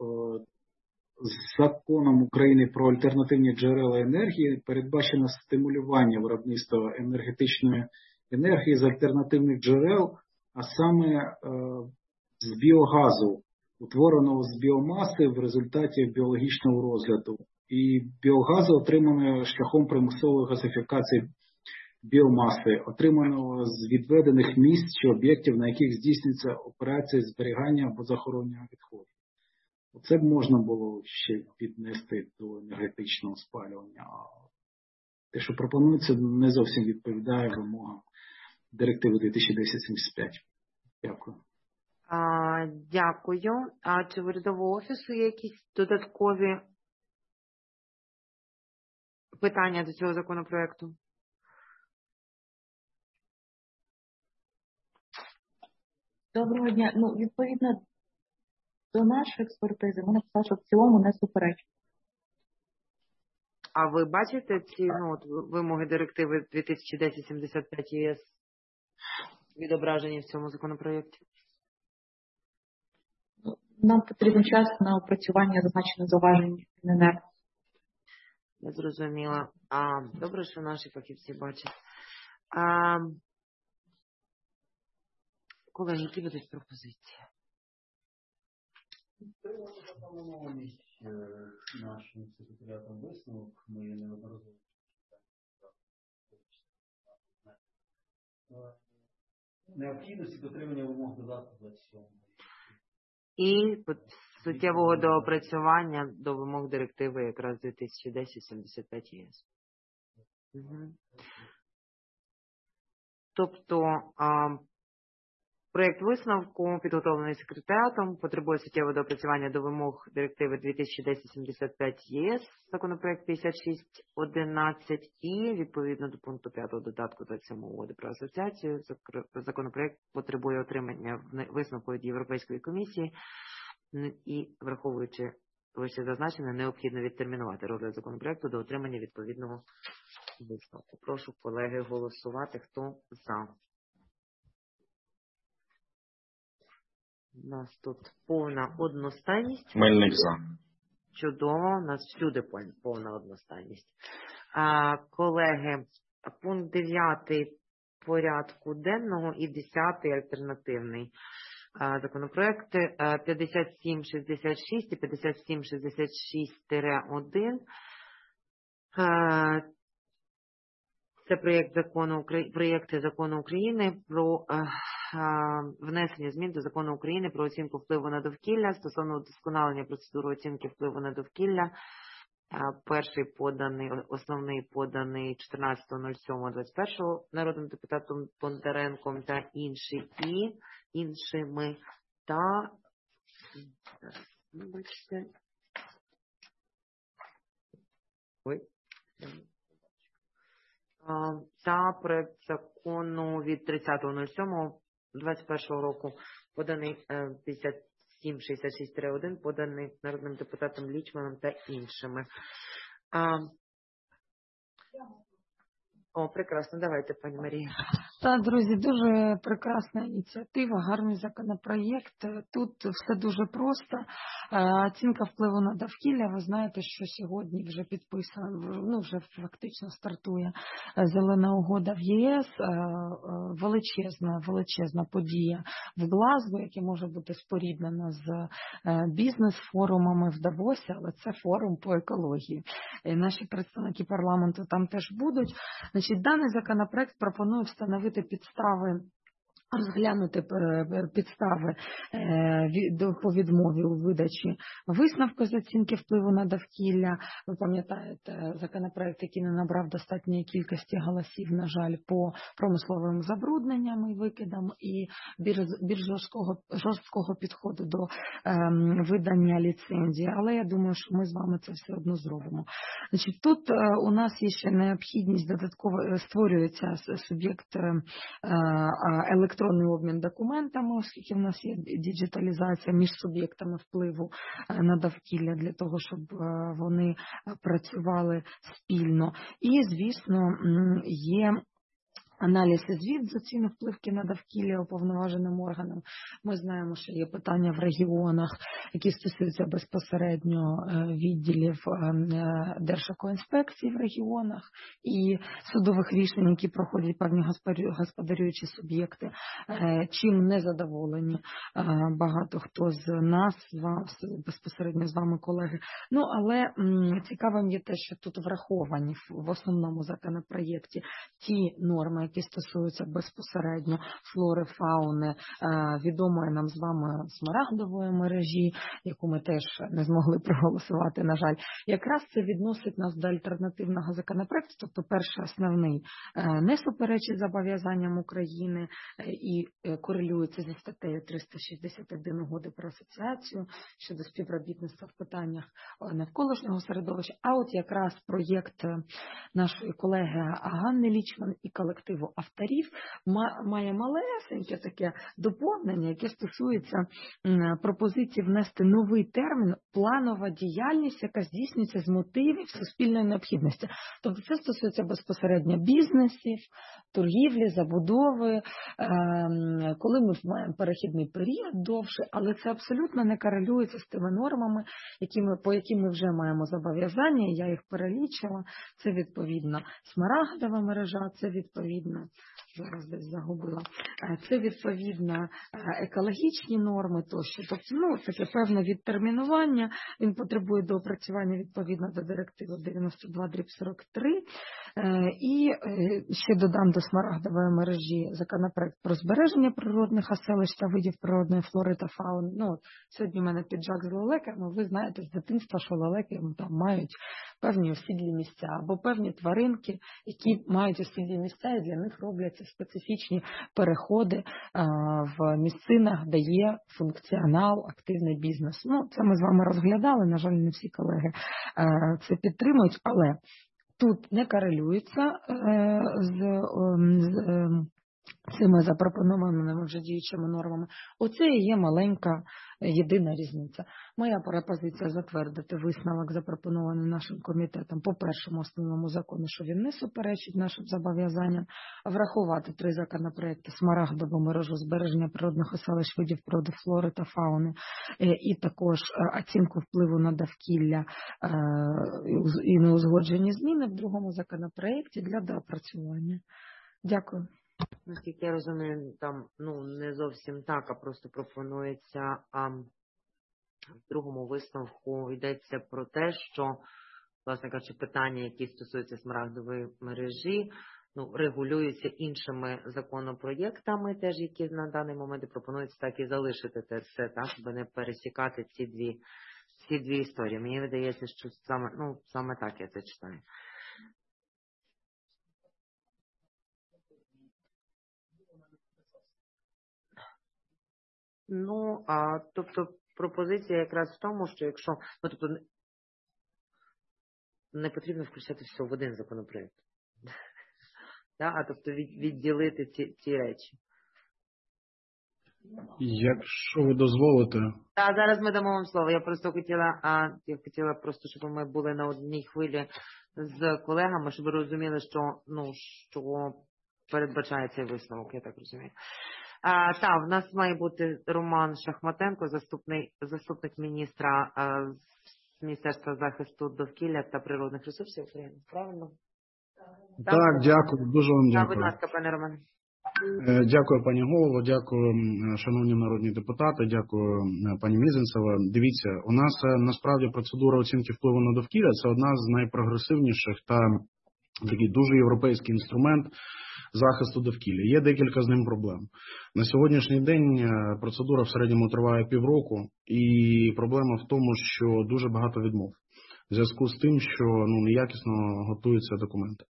M: з законом України про альтернативні джерела енергії передбачено стимулювання виробництва енергетичної енергії з альтернативних джерел, а саме з біогазу, утвореного з біомаси в результаті біологічного розгляду. І біогазу отримано шляхом примусової газифікації біомаси, отриманого з відведених місць чи об'єктів, на яких здійснюється операція зберігання або захоронення відходів. Це б можна було ще піднести до енергетичного спалювання. А те, що пропонується, не зовсім відповідає вимогам директиви дві тисячі десять сімдесят п'ять. Дякую.
A: А, дякую. А чи в урядового офісу є якісь додаткові питання до цього законопроекту?
N: Доброго дня. Ну, відповідно до нашої експертизи, ми написали, що в цілому не суперечить.
A: А ви бачите ці, ну, от, вимоги директиви дві тисячі десять сімдесят п'ять ЄС відображені в цьому законопроєкті?
N: Нам потрібен час на опрацювання зазначених зауважень ННР.
A: Я зрозуміла. А, добре, що наші фахівці бачать. А, колеги, які будуть пропозиції?
L: Запропонованість нашим секретаріатом висновок, ми неодноразово необхідності дотримання вимог додатку двадцять сьомого.
A: І суттєвого доопрацювання до вимог директиви якраз дві тисячі десять сімдесят п'ять ЄС. Угу. Тобто а, проєкт висновку, підготовлений секретаріатом, потребує суттєвого доопрацювання до вимог директиви дві тисячі десять сімдесят п'ять ЄС, законопроект п'ятдесят шість одинадцять, і відповідно до пункту п'ятого додатку двадцять сьомої угоди про асоціацію законопроект потребує отримання висновку від Європейської комісії, і, враховуючи вище зазначене, необхідно відтермінувати розгляд законопроекту до отримання відповідного висновку. Прошу, колеги, голосувати. Хто за? У нас тут повна одностайність.
F: Мельник за.
A: Чудово, у нас всюди повна одностайність. А, колеги, пункт дев'ятий порядку денного і десятий альтернативний а, законопроекти а, п'ятдесят сім шістдесят шість і п'ятдесят сім шістдесят шість один. А, це проєкт закону, проєкти закону України про а, а, внесення змін до закону України про оцінку впливу на довкілля стосовно удосконалення процедури оцінки впливу на довкілля. А, перший поданий, основний поданий чотирнадцятого сьомого двадцять першого народним депутатом Бондаренком та інший і іншими та бачите. Ой. Та проект закону від тридцятого сьомого двадцять першого року поданий п'ятдесят сім шістдесят шість один, поданий народним депутатом Лічманом та іншими. А... О, прекрасно, давайте, пані Марія.
C: Так, друзі, дуже прекрасна ініціатива, гарний законопроєкт. Тут все дуже просто. Оцінка впливу на довкілля. Ви знаєте, що сьогодні вже підписано, ну вже фактично стартує зелена угода в ЄС. Величезна, величезна подія в Глазго, яка може бути споріднена з бізнес-форумами в Давосі, але це форум по екології. І наші представники парламенту там теж будуть. Значить, даний законопроект пропонує встановити підстави, розглянути підстави по відмові у видачі висновку з оцінки впливу на довкілля. Ви пам'ятаєте, законопроект, який не набрав достатньої кількості голосів, на жаль, по промисловим забрудненням і викидам і більш жорсткого, жорсткого підходу до ем, видання ліцензії. Але я думаю, що ми з вами це все одно зробимо. Значить, тут е, у нас є ще необхідність додатково, створюється суб'єкт е, електронної електронний обмін документами, оскільки в нас є діджиталізація між суб'єктами впливу на довкілля для того, щоб вони працювали спільно. І, звісно, є аналіз і звіт з оцінки впливки на довкілля уповноваженим органам. Ми знаємо, що є питання в регіонах, які стосуються безпосередньо відділів Держекоінспекції в регіонах і судових рішень, які проходять певні господарюючі суб'єкти, чим не задоволені багато хто з нас, безпосередньо з вами, колеги. Ну, але цікавим є те, що тут враховані в основному законопроєкті ті норми, які стосуються безпосередньо флори, фауни, відомої нам з вами смарагдової мережі, яку ми теж не змогли проголосувати, на жаль. Якраз це відносить нас до альтернативного законопроекту, тобто перший основний не суперечить зобов'язанням України і корелюється зі статтею триста шістдесят один Угоди про асоціацію щодо співробітництва в питаннях навколишнього середовища, а от якраз проєкт нашої колеги Ганни Лічман і колективу авторів має малесеньке таке доповнення, яке стосується пропозиції внести новий термін «планова діяльність, яка здійснюється з мотивів суспільної необхідності». Тобто це стосується безпосередньо бізнесів, торгівлі, забудови, коли ми маємо перехідний період довший, але це абсолютно не корелюється з тими нормами, які ми, по яким ми вже маємо зобов'язання, я їх перелічила. Це відповідно смарагдова мережа, це відповідно зараз десь загубила. Це відповідно екологічні норми тощо. Тобто, ну, таке певне відтермінування. Він потребує доопрацювання відповідно до директиви дев'яносто два сорок три. І ще додам до смарагдової мережі законопроект про збереження природних оселищ та видів природної флори та фауни. Ну, сьогодні в мене піджак з лелеками. Ви знаєте з дитинства, що лелеки там мають певні осідлі місця або певні тваринки, які мають осідлі місця, і для них робляться специфічні переходи а, в місцинах, де є функціонал, активний бізнес. Ну, це ми з вами розглядали, на жаль, не всі колеги а, це підтримують, але тут не корелюється е, з, е, з е, цими запропонованими вже діючими нормами. Оце і є маленька єдина різниця. Моя пропозиція затвердити висновок, запропонований нашим комітетом по першому основному закону, що він не суперечить нашим зобов'язанням, врахувати три законопроекти: смарагдову мережу, збереження природних оселищ, видів природи, флори та фауни, і також оцінку впливу на довкілля і неузгоджені зміни в другому законопроекті для доопрацювання. Дякую.
A: Наскільки я розумію, там ну не зовсім так, а просто пропонується а, в другому висновку йдеться про те, що, власне кажучи, питання, які стосуються смарагдової мережі, ну, регулюються іншими законопроєктами, теж які на даний момент пропонується так і залишити це, так, щоб не пересікати ці дві, ці дві історії. Мені видається, що саме, ну, саме так я це читаю. Ну, а, тобто пропозиція якраз в тому, що якщо, ну, тобто не потрібно включати все в один законопроект. Да? А тобто від, відділити ці, ці речі.
L: Якщо ви дозволите.
A: Так, зараз ми дамо вам слово. Я просто хотіла, а, я хотіла просто, щоб ми були на одній хвилі з колегами, щоб ви розуміли, що, ну, що передбачає цей висновок, я так розумію. А, так, в нас має бути Роман Шахматенко, заступний, заступник міністра а, з Міністерства захисту довкілля та природних ресурсів України. Правильно?
O: Так, так, дякую, дуже вам дякую.
A: Так, будь ласка, пане Романе.
O: Дякую, пані голово, дякую, шановні народні депутати, дякую, пані Мізинцева. Дивіться, у нас насправді процедура оцінки впливу на довкілля – це одна з найпрогресивніших та такий дуже європейський інструмент захисту довкілля. Є декілька з ним проблем. На сьогоднішній день процедура в середньому триває півроку, і проблема в тому, що дуже багато відмов в зв'язку з тим, що ну, неякісно готуються документи.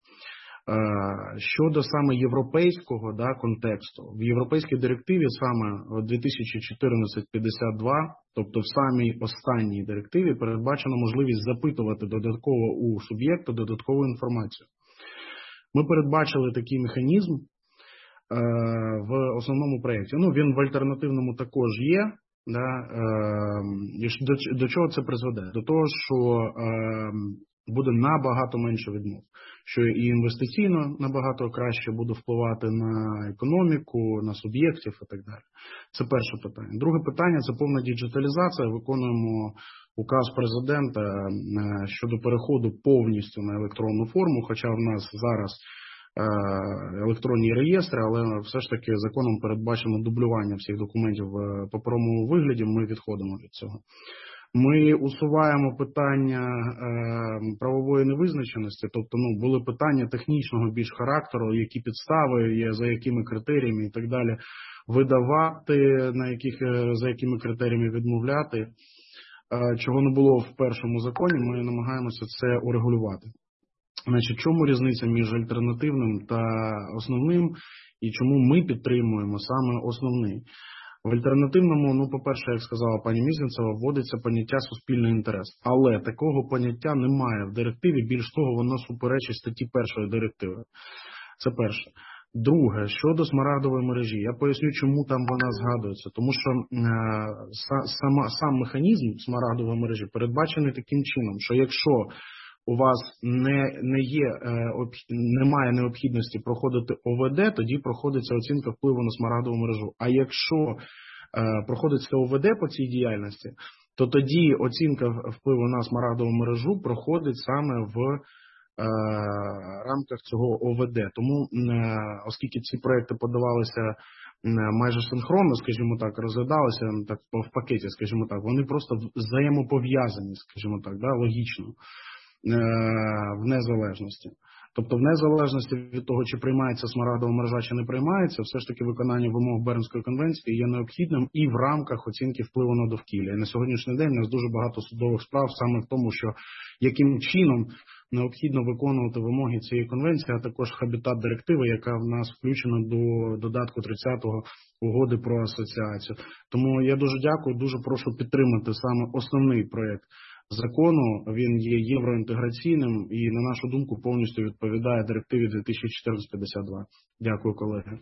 O: Щодо саме європейського да, контексту, в європейській директиві саме дві тисячі чотирнадцять п'ятдесят два, тобто в самій останній директиві, передбачена можливість запитувати додатково у суб'єкта додаткову інформацію. Ми передбачили такий механізм е, в основному проєкті. Ну, він в альтернативному також є. Да, е, до, до чого це призведе? До того, що е, буде набагато менше відмов, що і інвестиційно набагато краще буде впливати на економіку, на суб'єктів і так далі. Це перше питання. Друге питання – це повна діджиталізація. Виконуємо указ президента щодо переходу повністю на електронну форму, хоча в нас зараз електронні реєстри, але все ж таки законом передбачено дублювання всіх документів в паперовому вигляді, ми відходимо від цього. Ми усуваємо питання е, правової невизначеності, тобто ну, були питання технічного більш характеру, які підстави є, за якими критеріями і так далі, видавати, на яких, за якими критеріями відмовляти, е, чого не було в першому законі, ми намагаємося це урегулювати. Значить, чому різниця між альтернативним та основним і чому ми підтримуємо саме основний? В альтернативному, ну, по-перше, як сказала пані Мізинцева, вводиться поняття суспільний інтерес. Але такого поняття немає в директиві, більш того, воно суперечить статті першої директиви. Це перше. Друге, щодо смарагдової мережі, я поясню, чому там вона згадується. Тому що е, сам, сам механізм смарагдової мережі передбачений таким чином, що якщо у вас не, не є, немає необхідності проходити О В Д, тоді проходиться оцінка впливу на смарагдову мережу. А якщо е, проходиться О В Д по цій діяльності, то тоді оцінка впливу на смарагдову мережу проходить саме в е, рамках цього О В Д. Тому, е, оскільки ці проекти подавалися майже синхронно, скажімо так, розглядалися так, в пакеті, скажімо так, вони просто взаємопов'язані, скажімо так, да, логічно. В незалежності. Тобто в незалежності від того, чи приймається смарагдова мережа, чи не приймається, все ж таки виконання вимог Бернської конвенції є необхідним і в рамках оцінки впливу на довкілля. І на сьогоднішній день у нас дуже багато судових справ саме в тому, що яким чином необхідно виконувати вимоги цієї конвенції, а також хабітат-директиви, яка в нас включена до додатку тридцятого угоди про асоціацію. Тому я дуже дякую, дуже прошу підтримати саме основний проєкт закону, він є євроінтеграційним і, на нашу думку, повністю відповідає директиві дві тисячі чотирнадцять п'ятдесят два. Дякую, колеги.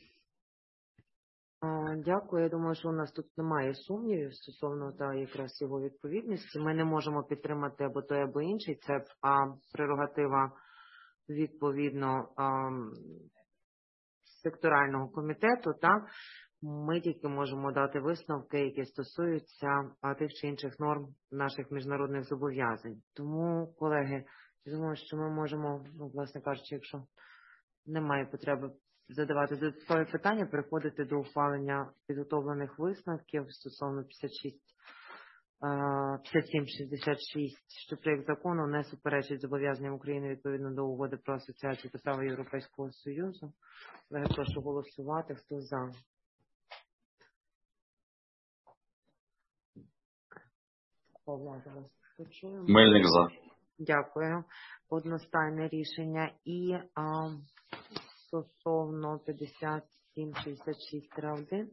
A: Дякую. Я думаю, що у нас тут немає сумнівів стосовно та якраз його відповідності. Ми не можемо підтримати або той, або інший. Це а, прерогатива відповідно а, секторального комітету, так? Ми тільки можемо дати висновки, які стосуються тих чи інших норм наших міжнародних зобов'язань. Тому, колеги, я думаю, що ми можемо, ну, власне кажучи, якщо немає потреби задавати додаткові питання, переходити до ухвалення підготовлених висновків стосовно п'ятдесят шість, п'ятдесят сім шістдесят шість, що проєкт закону не суперечить зобов'язанням України відповідно до угоди про асоціацію та права Європейського Союзу. Колеги, прошу голосувати. Хто за?
F: Мельник за.
A: Дякую. Одностайне рішення. І а, стосовно п'ятдесят сім шістдесят шість один,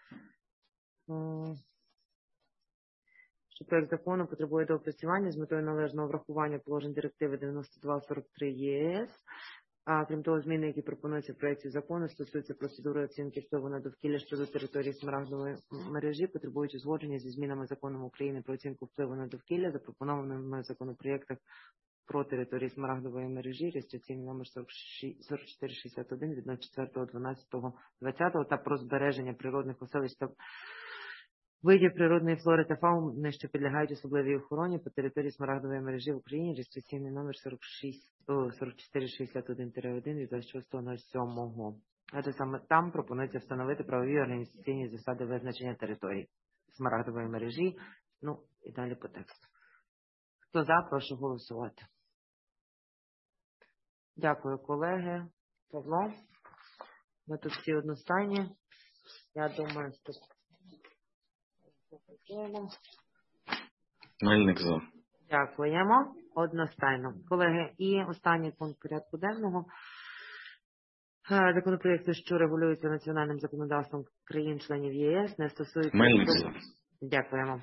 A: що проєкт закону потребує доопрацювання з метою належного врахування положень директиви дев'яносто два сорок три Є С А крім того, зміни, які пропонуються в проєкті закону, стосуються процедури оцінки впливу на довкілля щодо території смарагдової мережі, потребують узгодження зі змінами законом України про оцінку впливу на довкілля, запропонованими в законопроєктах про території смарагдової мережі, реєстраційний номер сорок чотири шістдесят один від четвертого дванадцятого двадцятого та про збереження природних оселищ та видів природної флори та фауни, що підлягають особливій охороні по території смарагдової мережі в Україні, реєстраційний номер сорок чотири шістдесят один один від двадцять шостого сьомого. А те саме там пропонується встановити правові організаційні засади визначення території смарагдової мережі. Ну і далі по тексту. Хто за, прошу голосувати. Дякую, колеги. Павло, ми тут всі одностайні. Я думаю, що
F: Мельник за.
A: Дякуємо. Одностайно. Колеги, і останній пункт порядку денного. Законопроєкти, що регулюються національним законодавством країн-членів ЄС, не стосуються...
F: Мельник за.
A: Дякуємо.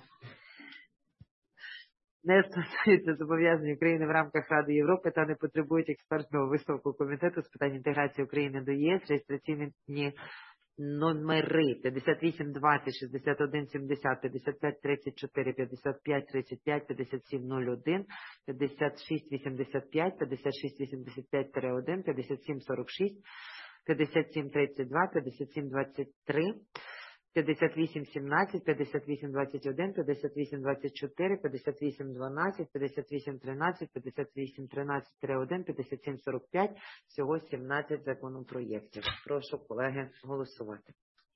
A: Не стосуються зобов'язань України в рамках Ради Європи та не потребують експертного висновку Комітету з питань інтеграції України до ЄС, реєстраційні номери п'ятдесят вісім двадцять, шістдесят один сімдесят, п'ятдесят п'ять тридцять чотири, п'ятдесят п'ять тридцять п'ять, п'ятдесят сім нуль один, п'ятдесят шість вісімдесят п'ять, п'ятдесят шість вісімдесят п'ять один, п'ятдесят сім сорок шість, п'ятдесят сім тридцять два, п'ятдесят сім двадцять три, п'ятдесят вісім сімнадцять, п'ятдесят вісім двадцять один, п'ятдесят вісім двадцять чотири, п'ятдесят вісім дванадцять, п'ятдесят вісім тринадцять, п'ятдесят вісім тринадцять один, п'ятдесят сім сорок п'ять, всього сімнадцять законопроєктів. Прошу, колеги, голосувати.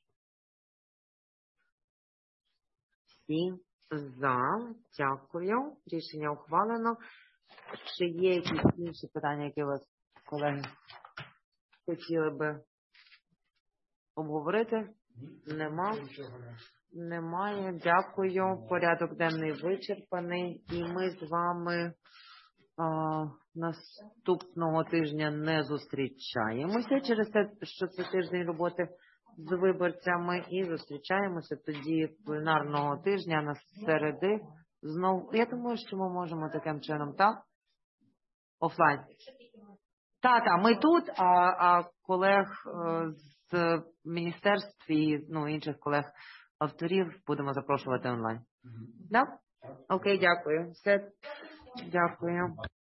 A: Всі за. Дякую. Рішення ухвалено. Чи є якісь інші питання, які вас, колеги, хотіли би обговорити? Нема. Немає. Дякую. Порядок денний вичерпаний. І ми з вами а, наступного тижня не зустрічаємося через те, що це тиждень роботи з виборцями. І зустрічаємося тоді пленарного тижня на середи. Знову, я думаю, що ми можемо таким чином, так? Офлайн. Так, так, ми тут, а, а колег з міністерств і ну, інших колег-авторів будемо запрошувати онлайн. Так? Да? Окей, дякую. Все, дякую.